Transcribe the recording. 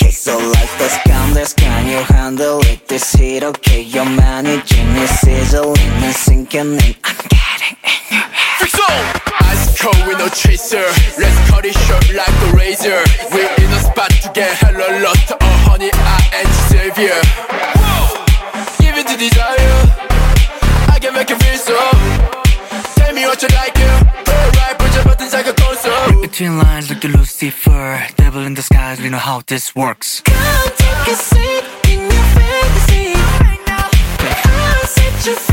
okay, so like the scandals, can you handle it? This heat, okay, you're managing it, sizzling and sinking in. I'm getting in your head. Fix up! Ice cold with no chaser. Let's cut it short like a razor. We're in a spot to get hella lost. Oh honey, I am your savior. Whoa! Give it to desire. I can make you feel so. Tell me what you like, yeah. Alright, push your buttons like a console. Between lines like the Lucifer, devil in disguise, we know how this works. Come take a seat in your fantasy. I'll set you free.